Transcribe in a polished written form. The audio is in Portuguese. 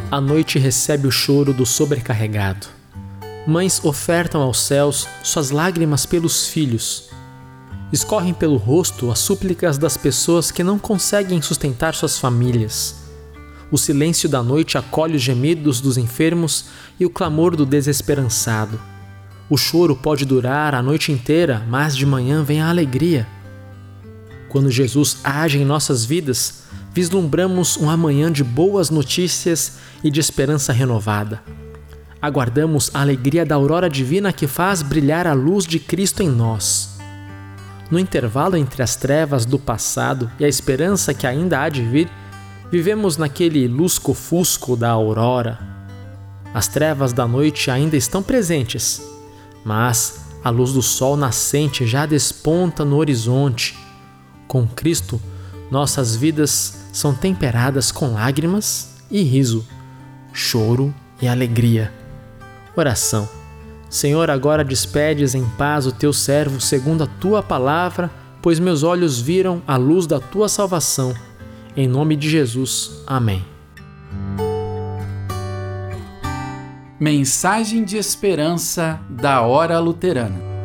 A noite recebe o choro do sobrecarregado. Mães ofertam aos céus suas lágrimas pelos filhos. Escorrem pelo rosto as súplicas das pessoas que não conseguem sustentar suas famílias. O silêncio da noite acolhe os gemidos dos enfermos e o clamor do desesperançado. O choro pode durar a noite inteira, mas de manhã vem a alegria. Quando Jesus age em nossas vidas, vislumbramos um amanhã de boas notícias e de esperança renovada. Aguardamos a alegria da aurora divina que faz brilhar a luz de Cristo em nós. No intervalo entre as trevas do passado e a esperança que ainda há de vir, vivemos naquele lusco-fusco da aurora. As trevas da noite ainda estão presentes, mas a luz do sol nascente já desponta no horizonte. Com Cristo, nossas vidas são temperadas com lágrimas e riso, choro e alegria. Oração. Senhor, agora despedes em paz o teu servo segundo a tua palavra, pois meus olhos viram a luz da tua salvação. Em nome de Jesus. Amém. Mensagem de esperança da Hora Luterana.